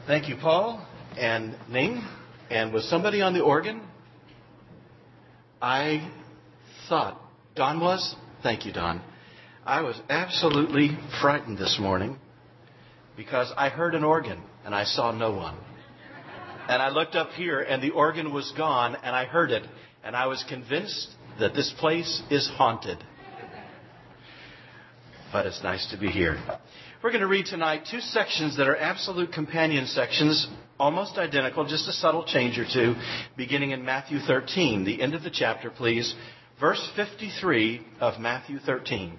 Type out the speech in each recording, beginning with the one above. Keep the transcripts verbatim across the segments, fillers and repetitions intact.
Thank you, Paul and Ning. And was somebody on the organ? I thought Don was. Thank you, Don. I was absolutely frightened this morning because I heard an organ and I saw no one. And I looked up here and the organ was gone and I heard it. And I was convinced that this place is haunted. But it's nice to be here. We're going to read tonight two sections that are absolute companion sections, almost identical, just a subtle change or two, beginning in Matthew thirteen. The end of the chapter, please. Verse fifty-three of Matthew thirteen.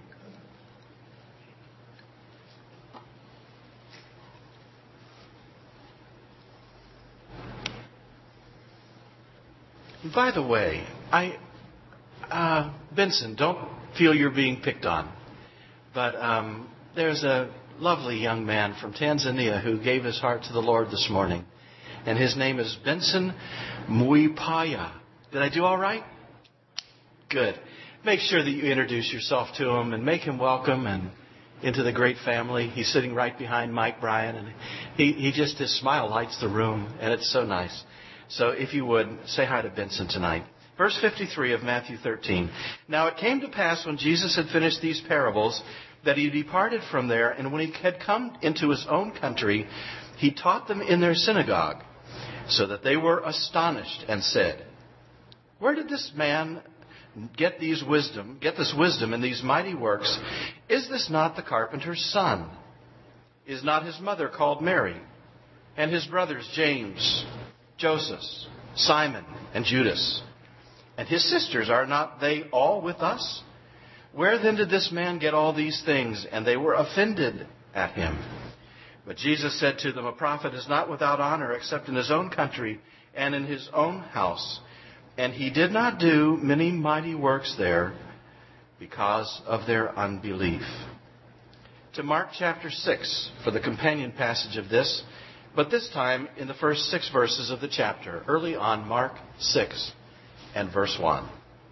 By the way, I, uh, Benson, don't feel you're being picked on. But um, there's a lovely young man from Tanzania who gave his heart to the Lord this morning. And his name is Benson Muipaya. Did I do all right? Good. Make sure that you introduce yourself to him and make him welcome and into the great family. He's sitting right behind Mike Bryan. And he, he just, his smile lights the room. And it's so nice. So if you would, say hi to Benson tonight. Verse fifty-three of Matthew thirteen. Now it came to pass when Jesus had finished these parables that he departed from there, and when he had come into his own country, he taught them in their synagogue, so that they were astonished and said, "Where did this man get these wisdom, get this wisdom and these mighty works? Is this not the carpenter's son? Is not his mother called Mary, and his brothers James, Joseph, Simon, and Judas? And his sisters, are not they all with us? Where then did this man get all these things?" And they were offended at him. But Jesus said to them, "A prophet is not without honor except in his own country and in his own house." And he did not do many mighty works there because of their unbelief. To Mark chapter six for the companion passage of this, but this time in the first six verses of the chapter, early on, Mark six and verse one.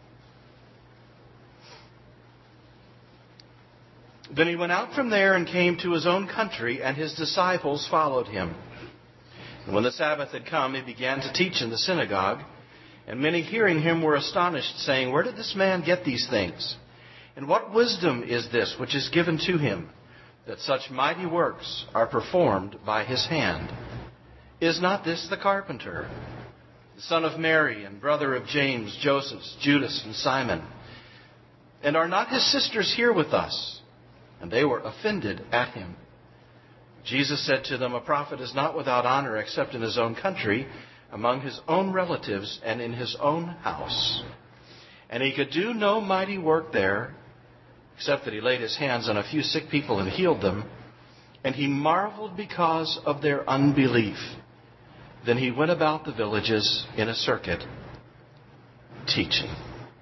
Then he went out from there and came to his own country, and his disciples followed him. And when the Sabbath had come, he began to teach in the synagogue. And many hearing him were astonished, saying, "Where did this man get these things? And what wisdom is this which is given to him, that such mighty works are performed by his hand? Is not this the carpenter, the son of Mary, and brother of James, Joseph, Judas, and Simon? And are not his sisters here with us?" And they were offended at him. Jesus said to them, "A prophet is not without honor except in his own country, among his own relatives, and in his own house." And he could do no mighty work there, except that he laid his hands on a few sick people and healed them. And he marveled because of their unbelief. Then he went about the villages in a circuit, teaching.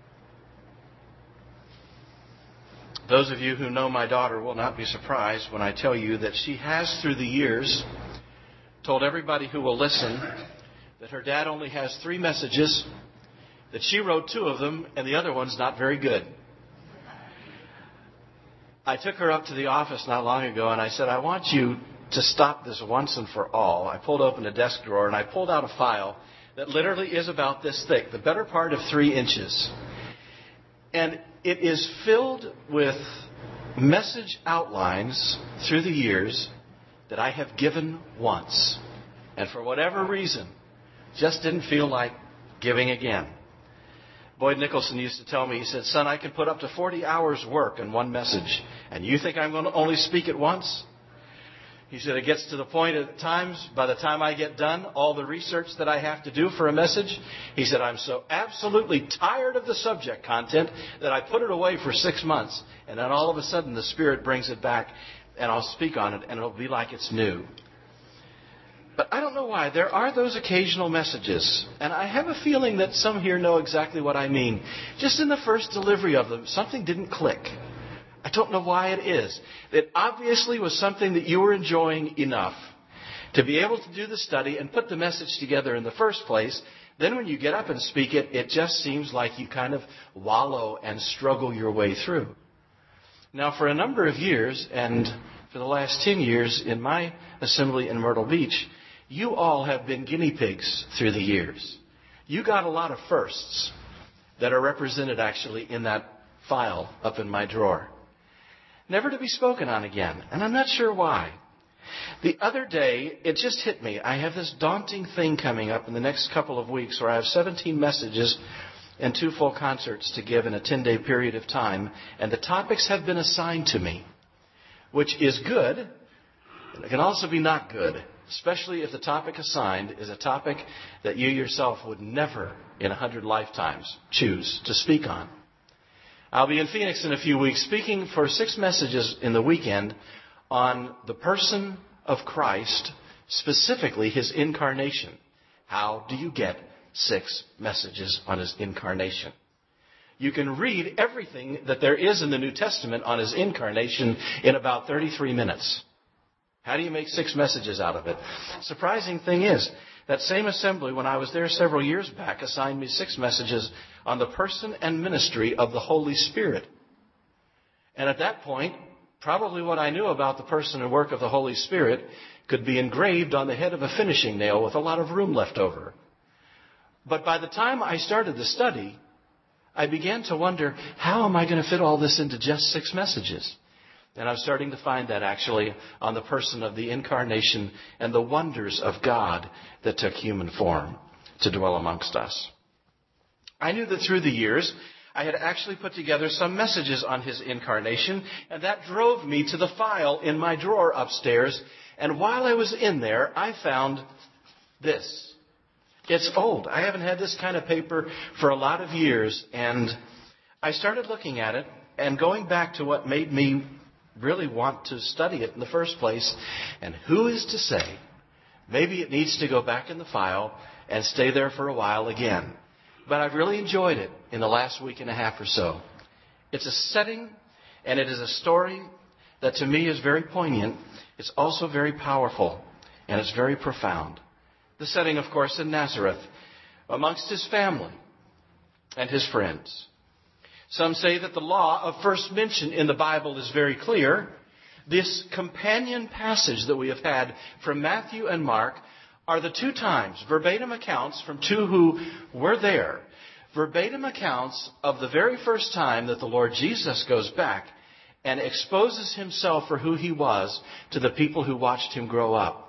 Those of you who know my daughter will not be surprised when I tell you that she has, through the years, told everybody who will listen that her dad only has three messages, that she wrote two of them, and the other one's not very good. I took her up to the office not long ago, and I said, "I want you to stop this once and for all." I pulled open a desk drawer, and I pulled out a file that literally is about this thick, the better part of three inches. And it is filled with message outlines through the years that I have given once. And for whatever reason, just didn't feel like giving again. Boyd Nicholson used to tell me, he said, "Son, I can put up to forty hours work in one message. And you think I'm going to only speak it once?" He said, "It gets to the point at times, by the time I get done, all the research that I have to do for a message," he said, "I'm so absolutely tired of the subject content that I put it away for six months. And then all of a sudden the Spirit brings it back and I'll speak on it and it'll be like it's new." But I don't know why. There are those occasional messages. And I have a feeling that some here know exactly what I mean. Just in the first delivery of them, something didn't click. I don't know why it is. It obviously was something that you were enjoying enough to be able to do the study and put the message together in the first place. Then when you get up and speak it, it just seems like you kind of wallow and struggle your way through. Now, for a number of years, and for the last ten years in my assembly in Myrtle Beach, you all have been guinea pigs through the years. You got a lot of firsts that are represented actually in that file up in my drawer. Never to be spoken on again. And I'm not sure why. The other day, it just hit me. I have this daunting thing coming up in the next couple of weeks where I have seventeen messages and two full concerts to give in a ten-day period of time. And the topics have been assigned to me, which is good. It can also be not good, especially if the topic assigned is a topic that you yourself would never in a hundred lifetimes choose to speak on. I'll be in Phoenix in a few weeks speaking for six messages in the weekend on the person of Christ, specifically his incarnation. How do you get six messages on his incarnation? You can read everything that there is in the New Testament on his incarnation in about thirty-three minutes. How do you make six messages out of it? Surprising thing is, that same assembly, when I was there several years back, assigned me six messages on the person and ministry of the Holy Spirit. And at that point, probably what I knew about the person and work of the Holy Spirit could be engraved on the head of a finishing nail with a lot of room left over. But by the time I started the study, I began to wonder, how am I going to fit all this into just six messages? And I'm starting to find that actually on the person of the incarnation and the wonders of God that took human form to dwell amongst us. I knew that through the years, I had actually put together some messages on his incarnation, and that drove me to the file in my drawer upstairs. And while I was in there, I found this. It's old. I haven't had this kind of paper for a lot of years, and I started looking at it and going back to what made me really want to study it in the first place. And who is to say, maybe it needs to go back in the file and stay there for a while again. But I've really enjoyed it in the last week and a half or so. It's a setting, and it is a story that to me is very poignant. It's also very powerful, and it's very profound. The setting, of course, in Nazareth, amongst his family and his friends. Some say that the law of first mention in the Bible is very clear. This companion passage that we have had from Matthew and Mark are the two times, verbatim accounts from two who were there, verbatim accounts of the very first time that the Lord Jesus goes back and exposes himself for who he was to the people who watched him grow up.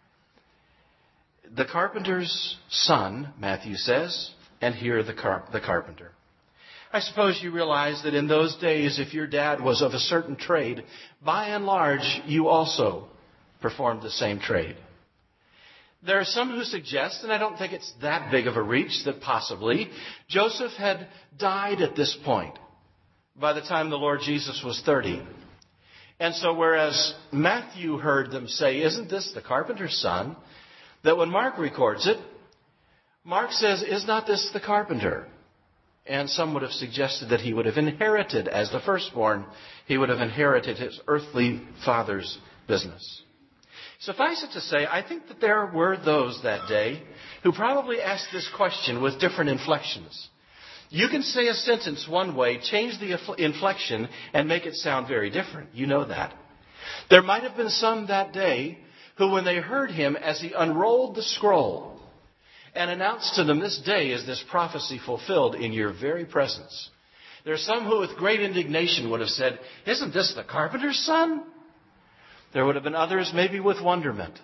The carpenter's son, Matthew says, and here the, car- the carpenter. I suppose you realize that in those days, if your dad was of a certain trade, by and large, you also performed the same trade. There are some who suggest, and I don't think it's that big of a reach, that possibly Joseph had died at this point by the time the Lord Jesus was thirty. And so whereas Matthew heard them say, "Isn't this the carpenter's son?" that when Mark records it, Mark says, "Is not this the carpenter?" And some would have suggested that he would have inherited, as the firstborn, he would have inherited his earthly father's business. Suffice it to say, I think that there were those that day who probably asked this question with different inflections. You can say a sentence one way, change the inflection, and make it sound very different. You know that. There might have been some that day who, when they heard him as he unrolled the scroll and announced to them, "This day is this prophecy fulfilled in your very presence." There are some who with great indignation would have said, "Isn't this the carpenter's son?" There would have been others maybe with wonderment,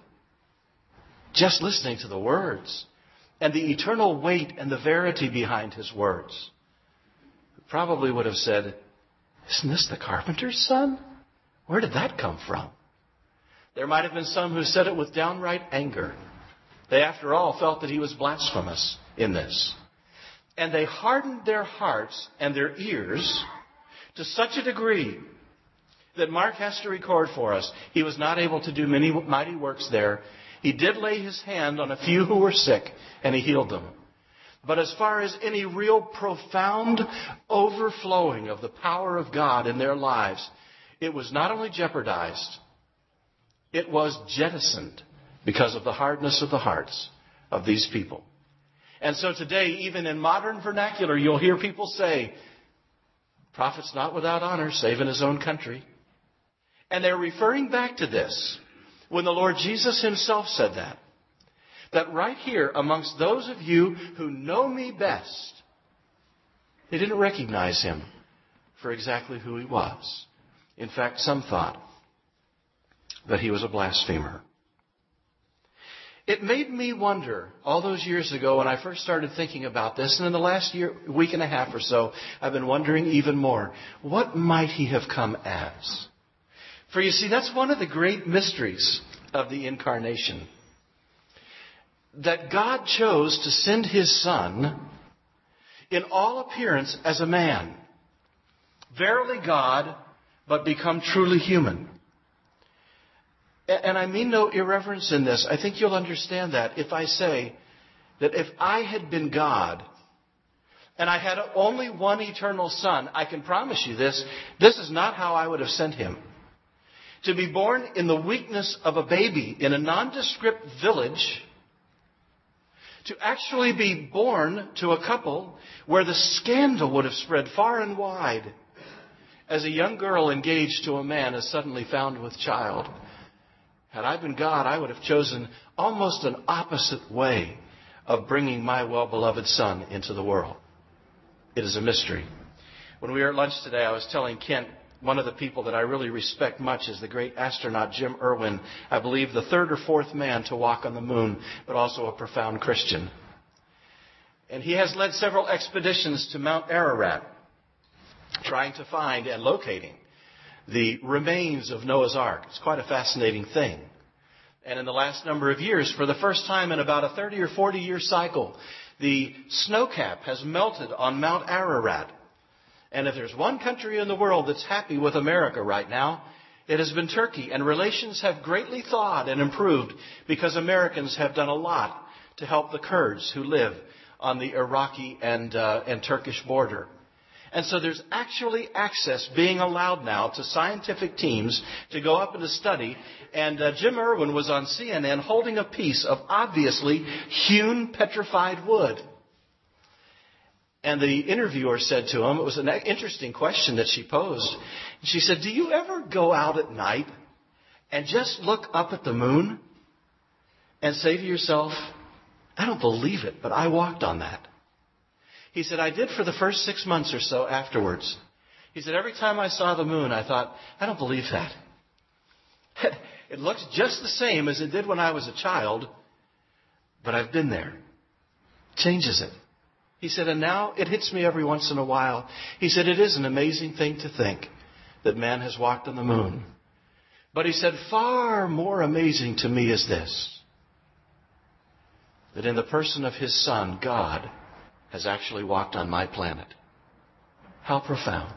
just listening to the words and the eternal weight and the verity behind his words. Probably would have said, "Isn't this the carpenter's son? Where did that come from?" There might have been some who said it with downright anger. They, after all, felt that he was blasphemous in this. And they hardened their hearts and their ears to such a degree that Mark has to record for us. He was not able to do many mighty works there. He did lay his hand on a few who were sick, and he healed them. But as far as any real profound overflowing of the power of God in their lives, it was not only jeopardized, it was jettisoned because of the hardness of the hearts of these people. And so today, even in modern vernacular, you'll hear people say, "Prophet's not without honor, save in his own country." And they're referring back to this when the Lord Jesus himself said that. that right here amongst those of you who know me best, they didn't recognize him for exactly who he was. In fact, some thought that he was a blasphemer. It made me wonder all those years ago when I first started thinking about this, and in the last year, week and a half or so, I've been wondering even more, what might he have come as? For you see, that's one of the great mysteries of the incarnation. That God chose to send his Son in all appearance as a man. Verily God, but become truly human. And I mean no irreverence in this. I think you'll understand that if I say that if I had been God and I had only one eternal Son, I can promise you this, this is not how I would have sent him. To be born in the weakness of a baby in a nondescript village, to actually be born to a couple where the scandal would have spread far and wide as a young girl engaged to a man is suddenly found with child. Had I been God, I would have chosen almost an opposite way of bringing my well-beloved Son into the world. It is a mystery. When we were at lunch today, I was telling Kent, one of the people that I really respect much is the great astronaut Jim Irwin. I believe the third or fourth man to walk on the moon, but also a profound Christian. And he has led several expeditions to Mount Ararat, trying to find and locating the remains of Noah's Ark. It's quite a fascinating thing. And in the last number of years, for the first time in about a thirty or forty year cycle, the snowcap has melted on Mount Ararat. And if there's one country in the world that's happy with America right now, it has been Turkey. And relations have greatly thawed and improved because Americans have done a lot to help the Kurds who live on the Iraqi and, uh, and Turkish border. And so there's actually access being allowed now to scientific teams to go up and to study. And uh, Jim Irwin was on C N N holding a piece of obviously hewn petrified wood. And the interviewer said to him, it was an interesting question that she posed. She said, do you ever go out at night and just look up at the moon and say to yourself, I don't believe it, but I walked on that. He said, I did for the first six months or so afterwards. He said, every time I saw the moon, I thought, I don't believe that. It looks just the same as it did when I was a child, but I've been there. Changes it. He said, and now it hits me every once in a while. He said, it is an amazing thing to think that man has walked on the moon. But he said, far more amazing to me is this, that in the person of his Son, God has actually walked on my planet. How profound.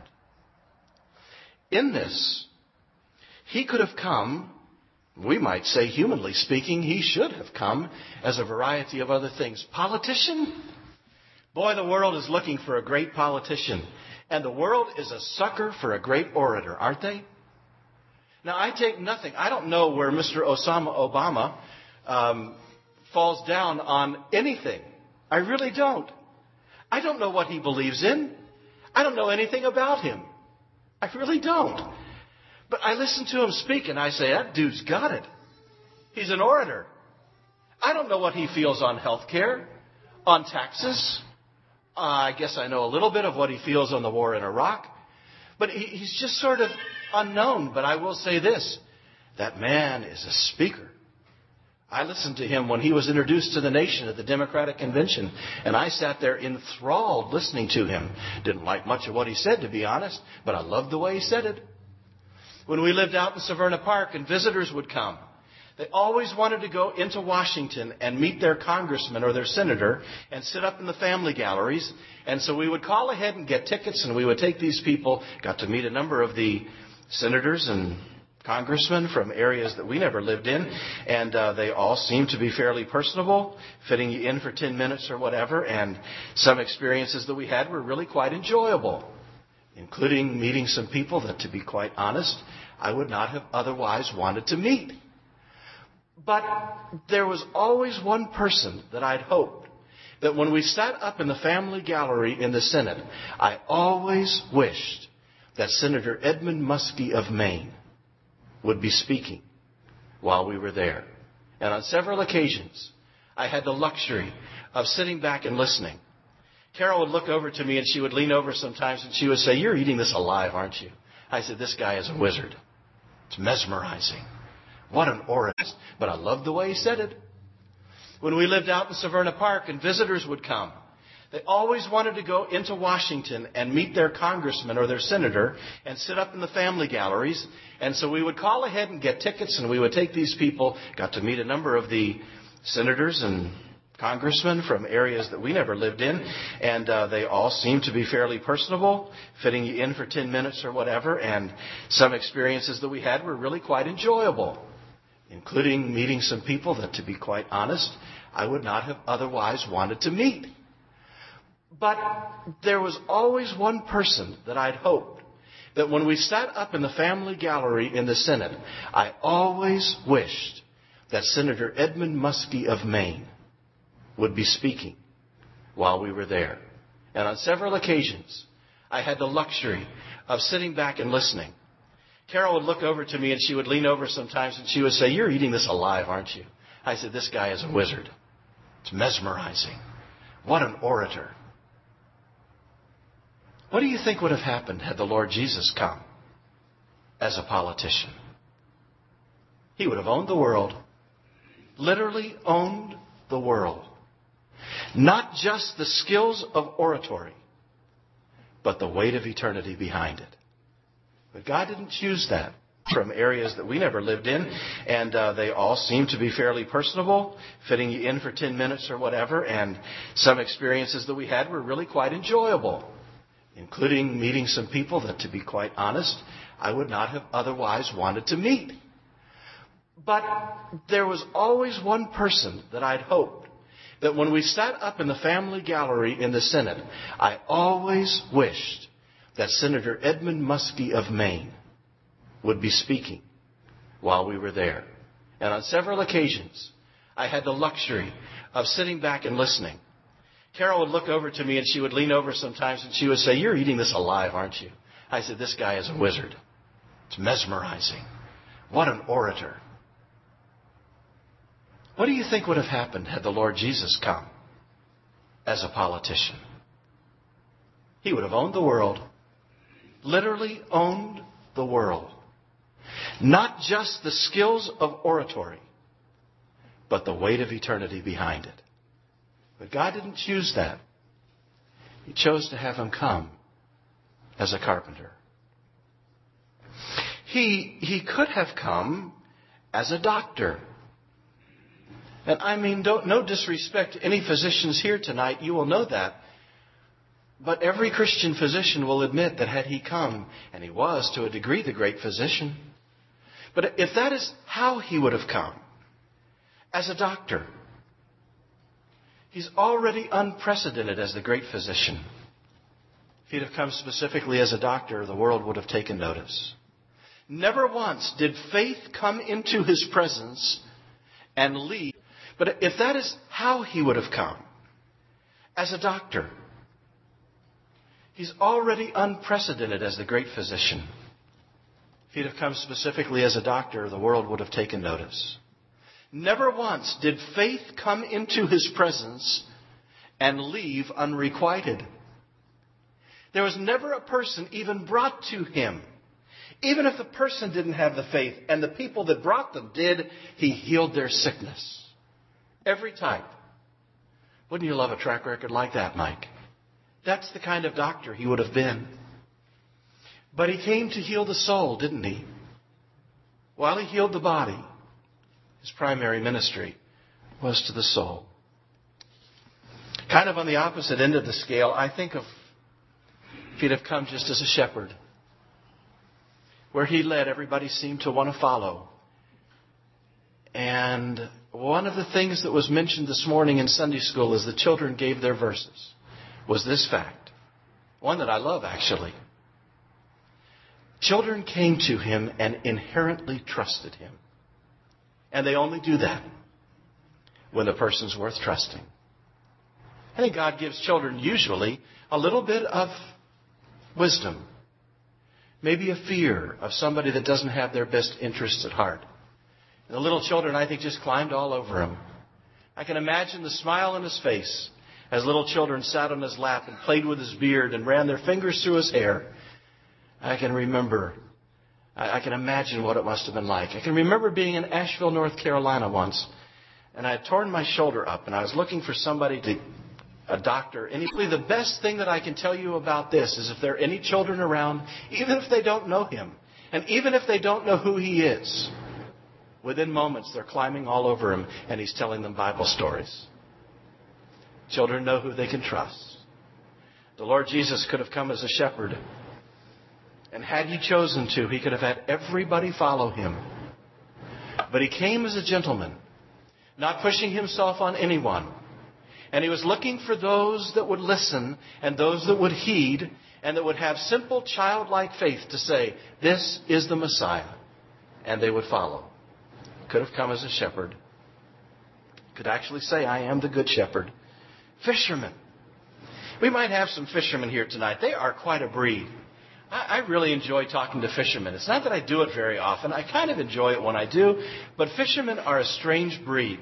In this, he could have come, we might say humanly speaking, he should have come as a variety of other things. Politician? Boy, the world is looking for a great politician. And the world is a sucker for a great orator, aren't they? Now, I take nothing. I don't know where Mister Osama Obama um, falls down on anything. I really don't. I don't know what he believes in. I don't know anything about him. I really don't. But I listen to him speak and I say, that dude's got it. He's an orator. I don't know what he feels on health care, on taxes. Uh, I guess I know a little bit of what he feels on the war in Iraq. But he, he's just sort of unknown. But I will say this. That man is a speaker. I listened to him when he was introduced to the nation at the Democratic Convention, and I sat there enthralled listening to him. Didn't like much of what he said, to be honest, but I loved the way he said it. When we lived out in Severna Park and visitors would come, they always wanted to go into Washington and meet their congressman or their senator and sit up in the family galleries. And so we would call ahead and get tickets, and we would take these people, got to meet a number of the senators and congressmen from areas that we never lived in, and uh, they all seemed to be fairly personable, fitting you in for ten minutes or whatever, and some experiences that we had were really quite enjoyable, including meeting some people that, to be quite honest, I would not have otherwise wanted to meet. But there was always one person that I'd hoped that when we sat up in the family gallery in the Senate, I always wished that Senator Edmund Muskie of Maine would be speaking while we were there. And on several occasions, I had the luxury of sitting back and listening. Carol would look over to me and she would lean over sometimes and she would say, "You're eating this alive, aren't you?" I said, "This guy is a wizard. It's mesmerizing. What an orator." But I loved the way he said it. When we lived out in Severna Park and visitors would come, they always wanted to go into Washington and meet their congressman or their senator and sit up in the family galleries. And so we would call ahead and get tickets, and we would take these people. Got to meet a number of the senators and congressmen from areas that we never lived in. And uh, they all seemed to be fairly personable, fitting you in for ten minutes or whatever. And some experiences that we had were really quite enjoyable, including meeting some people that, to be quite honest, I would not have otherwise wanted to meet. But there was always one person that I'd hoped that when we sat up in the family gallery in the Senate, I always wished that Senator Edmund Muskie of Maine would be speaking while we were there. And on several occasions, I had the luxury of sitting back and listening. Carol would look over to me and she would lean over sometimes and she would say, "You're eating this alive, aren't you?" I said, "This guy is a wizard. It's mesmerizing. What an orator." What do you think would have happened had the Lord Jesus come as a politician? He would have owned the world, literally owned the world. Not just the skills of oratory, but the weight of eternity behind it. But God didn't choose that from areas that we never lived in, and uh, they all seemed to be fairly personable, fitting you in for ten minutes or whatever, and some experiences that we had were really quite enjoyable, including meeting some people that, to be quite honest, I would not have otherwise wanted to meet. But there was always one person that I'd hoped that when we sat up in the family gallery in the Senate, I always wished that Senator Edmund Muskie of Maine would be speaking while we were there. And on several occasions, I had the luxury of sitting back and listening. Carol would look over to me and she would lean over sometimes and she would say, "You're eating this alive, aren't you?" I said, "This guy is a wizard. It's mesmerizing. What an orator." What do you think would have happened had the Lord Jesus come as a politician? He would have owned the world, literally owned the world. Not just the skills of oratory, but the weight of eternity behind it. But God didn't choose that. He chose to have him come as a carpenter. He, he could have come as a doctor. And I mean, don't, no disrespect to any physicians here tonight. You will know that. But every Christian physician will admit that had he come, and he was to a degree the great physician, but if that is how he would have come, as a doctor, he's already unprecedented as the great physician. If he'd have come specifically as a doctor, the world would have taken notice. Never once did faith come into his presence and leave. But if that is how he would have come, as a doctor, he's already unprecedented as the great physician. If he'd have come specifically as a doctor, the world would have taken notice. Never once did faith come into his presence and leave unrequited. There was never a person even brought to him. Even if the person didn't have the faith and the people that brought them did, he healed their sickness. Every type. Wouldn't you love a track record like that, Mike? That's the kind of doctor he would have been. But he came to heal the soul, didn't he? While he healed the body, his primary ministry was to the soul. Kind of on the opposite end of the scale, I think of if he'd have come just as a shepherd. Where he led, everybody seemed to want to follow. And one of the things that was mentioned this morning in Sunday school as the children gave their verses was this fact. One that I love, actually. Children came to him and inherently trusted him. And they only do that when the person's worth trusting. I think God gives children usually a little bit of wisdom. Maybe a fear of somebody that doesn't have their best interests at heart. And the little children, I think, just climbed all over him. I can imagine the smile on his face as little children sat on his lap and played with his beard and ran their fingers through his hair. I can remember, I, I can imagine what it must have been like. I can remember being in Asheville, North Carolina once, and I had torn my shoulder up, and I was looking for somebody to, a doctor. And the best thing that I can tell you about this is if there are any children around, even if they don't know him, and even if they don't know who he is, within moments they're climbing all over him, and he's telling them Bible stories. Children know who they can trust. The Lord Jesus could have come as a shepherd. And had he chosen to, he could have had everybody follow him. But he came as a gentleman, not pushing himself on anyone. And he was looking for those that would listen and those that would heed and that would have simple childlike faith to say, this is the Messiah. And they would follow. Could have come as a shepherd. Could actually say, I am the good shepherd. Fishermen. We might have some fishermen here tonight. They are quite a breed. I, I really enjoy talking to fishermen. It's not that I do it very often. I kind of enjoy it when I do. But fishermen are a strange breed.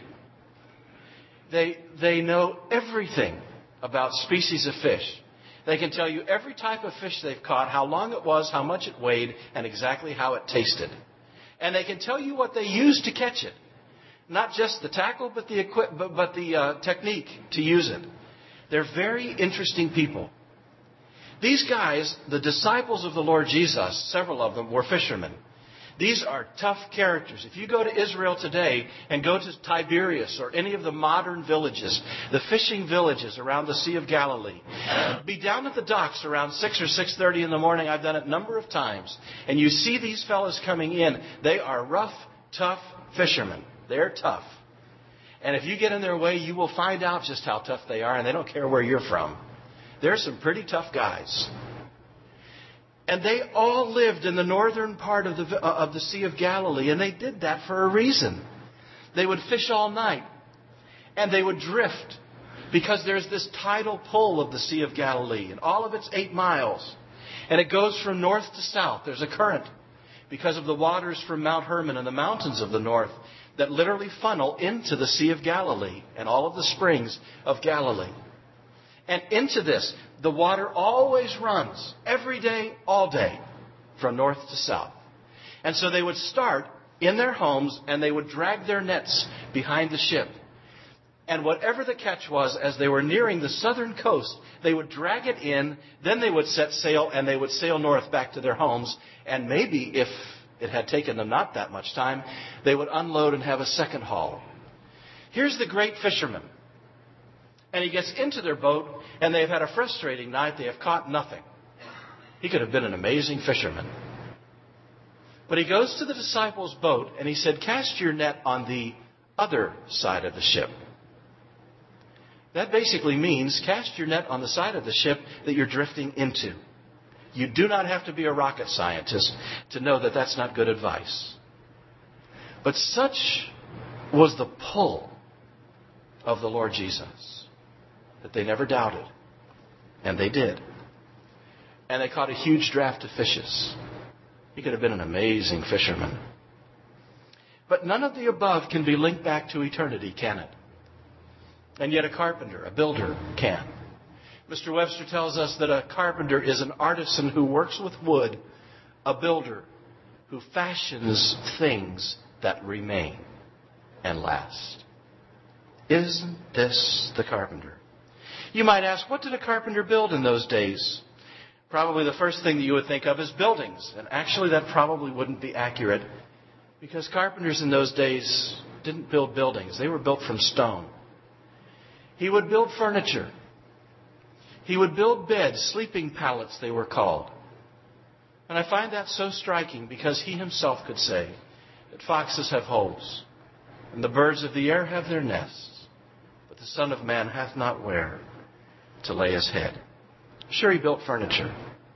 They, they know everything about species of fish. They can tell you every type of fish they've caught, how long it was, how much it weighed, and exactly how it tasted. And they can tell you what they used to catch it. Not just the tackle, but the equi- but, but the uh, technique to use it. They're very interesting people. These guys, the disciples of the Lord Jesus, several of them were fishermen. These are tough characters. If you go to Israel today and go to Tiberias or any of the modern villages, the fishing villages around the Sea of Galilee, be down at the docks around six or six thirty in the morning. I've done it a number of times. And you see these fellows coming in. They are rough, tough fishermen. They're tough. And if you get in their way, you will find out just how tough they are, and they don't care where you're from. They're some pretty tough guys. And they all lived in the northern part of the, uh, of the Sea of Galilee, and they did that for a reason. They would fish all night, and they would drift, because there's this tidal pull of the Sea of Galilee, and all of it's eight miles. And it goes from north to south. There's a current because of the waters from Mount Hermon and the mountains of the north that literally funnel into the Sea of Galilee and all of the springs of Galilee. And into this, the water always runs, every day, all day, from north to south. And so they would start in their homes and they would drag their nets behind the ship. And whatever the catch was, as they were nearing the southern coast, they would drag it in, then they would set sail and they would sail north back to their homes. And maybe if it had taken them not that much time, they would unload and have a second haul. Here's the great fisherman. And he gets into their boat, and they've had a frustrating night. They have caught nothing. He could have been an amazing fisherman. But he goes to the disciples' boat, and he said, cast your net on the other side of the ship. That basically means cast your net on the side of the ship that you're drifting into. You do not have to be a rocket scientist to know that that's not good advice. But such was the pull of the Lord Jesus that they never doubted. And they did. And they caught a huge draft of fishes. He could have been an amazing fisherman. But none of the above can be linked back to eternity, can it? And yet a carpenter, a builder, can. Mister Webster tells us that a carpenter is an artisan who works with wood, a builder who fashions things that remain and last. Isn't this the carpenter? You might ask, what did a carpenter build in those days? Probably the first thing that you would think of is buildings. And actually that probably wouldn't be accurate, because carpenters in those days didn't build buildings. They were built from stone. He would build furniture. He would build beds, sleeping pallets they were called. And I find that so striking, because he himself could say that foxes have holes and the birds of the air have their nests, but the Son of Man hath not where to lay his head. Sure, he built furniture.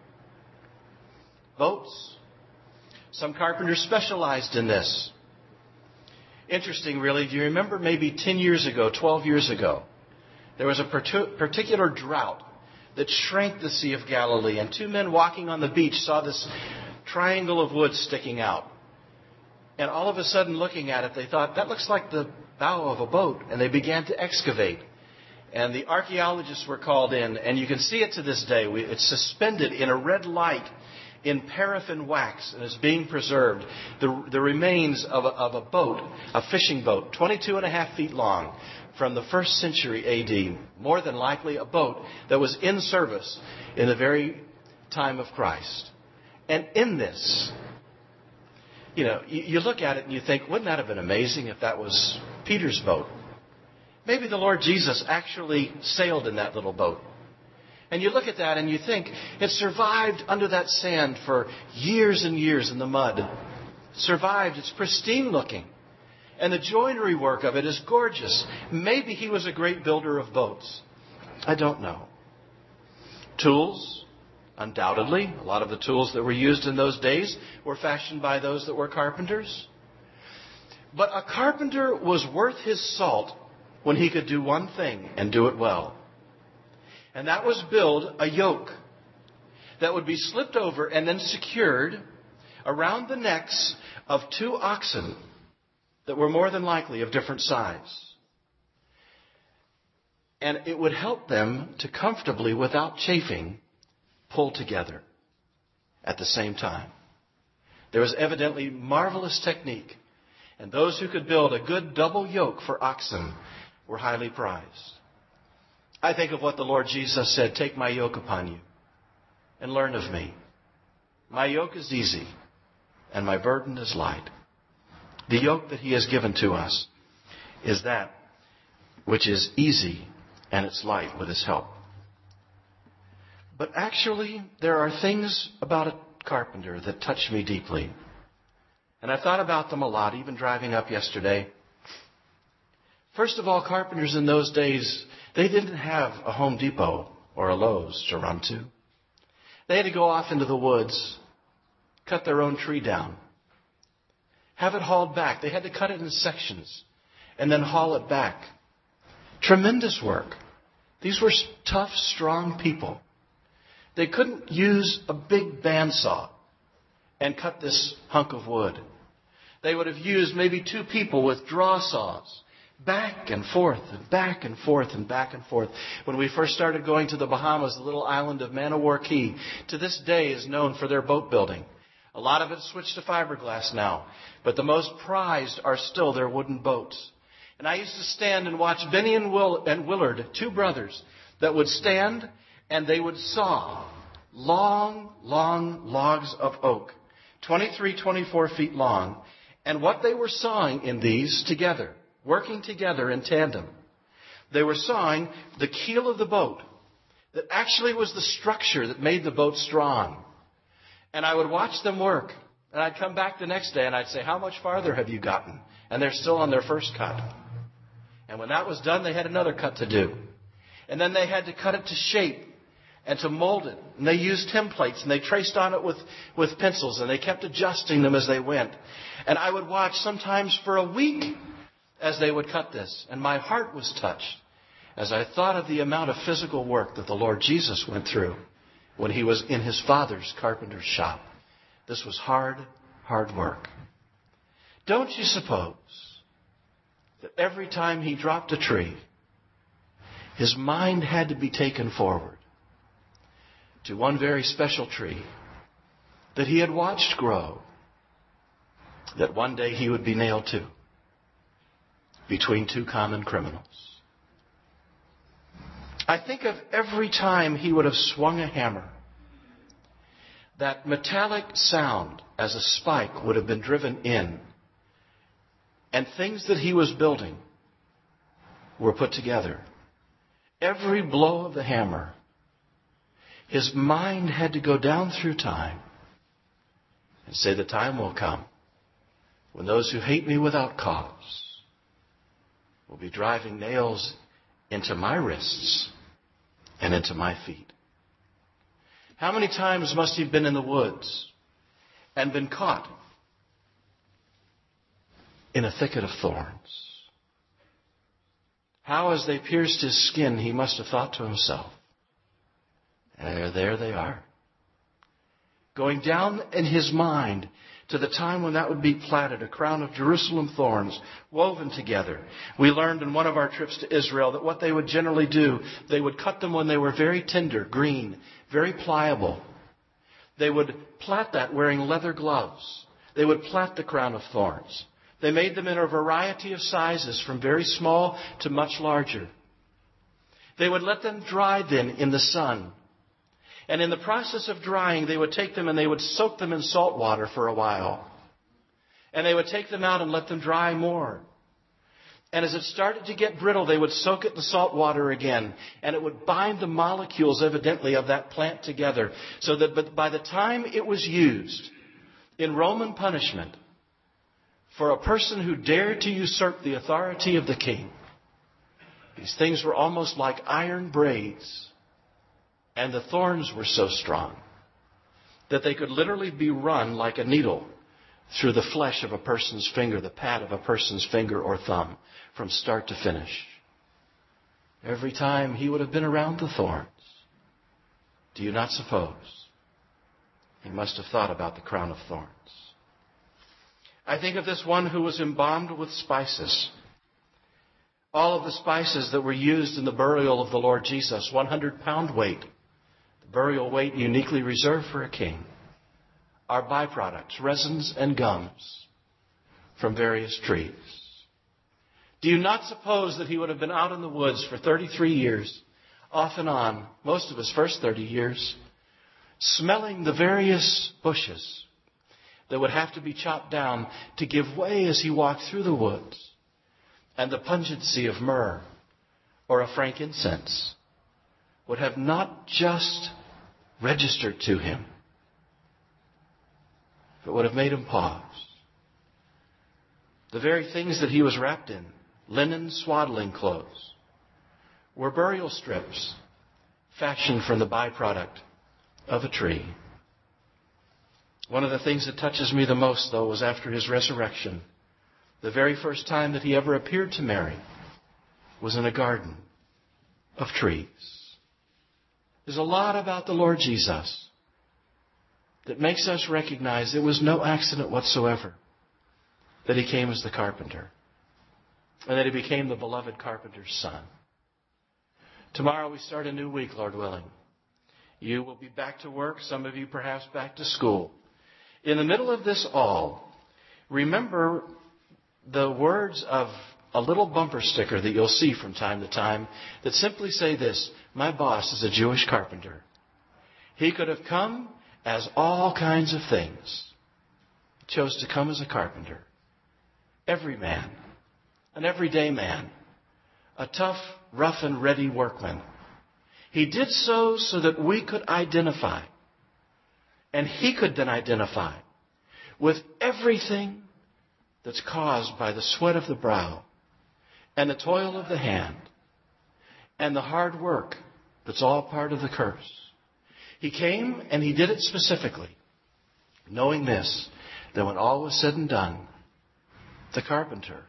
Boats. Some carpenters specialized in this. Interesting, really. Do you remember maybe ten years ago, twelve years ago, there was a particular drought that shrank the Sea of Galilee, and two men walking on the beach saw this triangle of wood sticking out. And all of a sudden, looking at it, they thought, that looks like the bow of a boat, and they began to excavate. And the archaeologists were called in, and you can see it to this day. We, it's suspended in a red light in paraffin wax, and is being preserved. The, the remains of a, of a boat, a fishing boat, twenty-two and a half feet long, from the first century A D. More than likely a boat that was in service in the very time of Christ. And in this, you know, you, you look at it and you think, wouldn't that have been amazing if that was Peter's boat? Maybe the Lord Jesus actually sailed in that little boat. And you look at that and you think, it survived under that sand for years and years in the mud. Survived. It's pristine looking. And the joinery work of it is gorgeous. Maybe he was a great builder of boats. I don't know. Tools, undoubtedly. A lot of the tools that were used in those days were fashioned by those that were carpenters. But a carpenter was worth his salt when he could do one thing and do it well. And that was build a yoke that would be slipped over and then secured around the necks of two oxen that were more than likely of different size. And it would help them to comfortably, without chafing, pull together at the same time. There was evidently marvelous technique. And those who could build a good double yoke for oxen were highly prized. I think of what the Lord Jesus said, take my yoke upon you and learn of me. My yoke is easy and my burden is light. The yoke that he has given to us is that which is easy and it's light with his help. But actually, there are things about a carpenter that touch me deeply. And I thought about them a lot, even driving up yesterday. First of all, carpenters in those days, they didn't have a Home Depot or a Lowe's to run to. They had to go off into the woods, cut their own tree down, have it hauled back. They had to cut it in sections and then haul it back. Tremendous work. These were tough, strong people. They couldn't use a big bandsaw and cut this hunk of wood. They would have used maybe two people with draw saws, back and forth and back and forth and back and forth. When we first started going to the Bahamas, the little island of Man o' War Key, to this day is known for their boat building. A lot of it switched to fiberglass now, but the most prized are still their wooden boats. And I used to stand and watch Benny and, Will, and Willard, two brothers, that would stand and they would saw long, long logs of oak, twenty-three, twenty-four feet long. And what they were sawing in these together, working together in tandem, they were sawing the keel of the boat that actually was the structure that made the boat strong. And I would watch them work. And I'd come back the next day and I'd say, how much farther have you gotten? And they're still on their first cut. And when that was done, they had another cut to do. And then they had to cut it to shape and to mold it. And they used templates and they traced on it with, with pencils and they kept adjusting them as they went. And I would watch sometimes for a week as they would cut this. And my heart was touched as I thought of the amount of physical work that the Lord Jesus went through when he was in his Father's carpenter's shop. This was hard, hard work. Don't you suppose that every time he dropped a tree, his mind had to be taken forward to one very special tree that he had watched grow, that one day he would be nailed to between two common criminals. I think of every time he would have swung a hammer, that metallic sound as a spike would have been driven in, and things that he was building were put together. Every blow of the hammer, his mind had to go down through time and say, the time will come when those who hate me without cause will be driving nails into my wrists and into my feet. How many times must he have been in the woods and been caught in a thicket of thorns? How, as they pierced his skin, he must have thought to himself, there, there they are. Going down in his mind to the time when that would be platted, a crown of Jerusalem thorns woven together. We learned in one of our trips to Israel that what they would generally do, they would cut them when they were very tender, green, very pliable. They would plait that wearing leather gloves. They would plait the crown of thorns. They made them in a variety of sizes, from very small to much larger. They would let them dry then in the sun. And in the process of drying, they would take them and they would soak them in salt water for a while. And they would take them out and let them dry more. And as it started to get brittle, they would soak it in salt water again. And it would bind the molecules, evidently, of that plant together. So that by the time it was used in Roman punishment for a person who dared to usurp the authority of the king, these things were almost like iron braids. And the thorns were so strong that they could literally be run like a needle through the flesh of a person's finger, the pad of a person's finger or thumb, from start to finish. Every time he would have been around the thorns, do you not suppose he must have thought about the crown of thorns? I think of this one who was embalmed with spices. All of the spices that were used in the burial of the Lord Jesus, one hundred pound weight, the burial weight uniquely reserved for a king, are byproducts, resins and gums from various trees. Do you not suppose that he would have been out in the woods for thirty-three years, off and on, most of his first thirty years, smelling the various bushes that would have to be chopped down to give way as he walked through the woods, and the pungency of myrrh or of frankincense would have not just registered to him, but would have made him pause. The very things that he was wrapped in, linen swaddling clothes, were burial strips fashioned from the byproduct of a tree. One of the things that touches me the most, though, was after his resurrection. The very first time that he ever appeared to Mary was in a garden of trees. There's a lot about the Lord Jesus that makes us recognize it was no accident whatsoever that he came as the carpenter and that he became the beloved carpenter's son. Tomorrow we start a new week, Lord willing. You will be back to work, some of you perhaps back to school. In the middle of this all, remember the words of a little bumper sticker that you'll see from time to time that simply say this: my boss is a Jewish carpenter. He could have come as all kinds of things. He chose to come as a carpenter. Every man, an everyday man, a tough, rough and ready workman. He did so so that we could identify, and he could then identify with everything that's caused by the sweat of the brow and the toil of the hand and the hard work that's all part of the curse. He came and he did it specifically, knowing this, that when all was said and done, the carpenter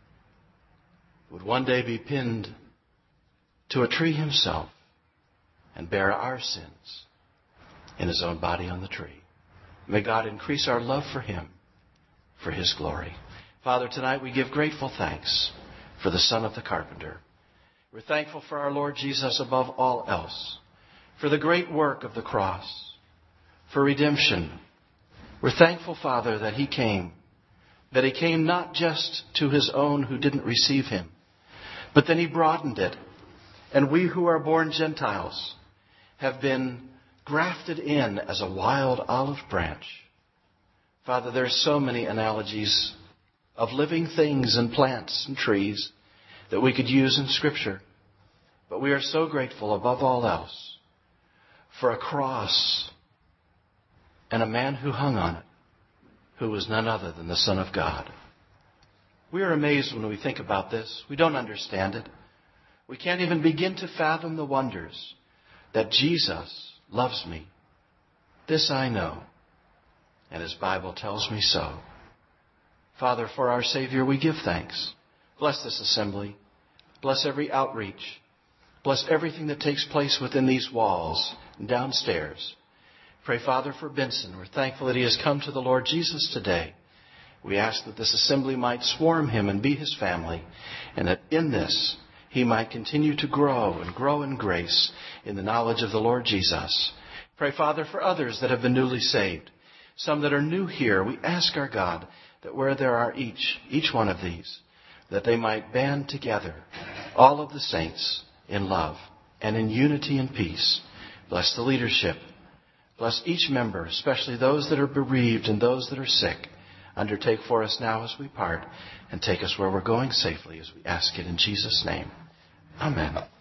would one day be pinned to a tree himself and bear our sins in his own body on the tree. May God increase our love for him, for his glory. Father, tonight we give grateful thanks for the Son of the Carpenter. We're thankful for our Lord Jesus above all else, for the great work of the cross, for redemption. We're thankful, Father, that he came, that he came not just to his own who didn't receive him, but then he broadened it. And we who are born Gentiles have been grafted in as a wild olive branch. Father, there are so many analogies of living things and plants and trees that we could use in Scripture. But we are so grateful above all else for a cross and a man who hung on it, who was none other than the Son of God. We are amazed when we think about this. We don't understand it. We can't even begin to fathom the wonders that Jesus loves me. This I know, and his Bible tells me so. Father, for our Savior, we give thanks. Bless this assembly. Bless every outreach. Bless everything that takes place within these walls and downstairs. Pray, Father, for Benson. We're thankful that he has come to the Lord Jesus today. We ask that this assembly might swarm him and be his family, and that in this he might continue to grow and grow in grace in the knowledge of the Lord Jesus. Pray, Father, for others that have been newly saved, some that are new here. We ask our God that where there are each, each one of these, that they might band together, all of the saints, in love and in unity and peace. Bless the leadership. Bless each member, especially those that are bereaved and those that are sick. Undertake for us now as we part, and take us where we're going safely, as we ask it in Jesus' name. Amen.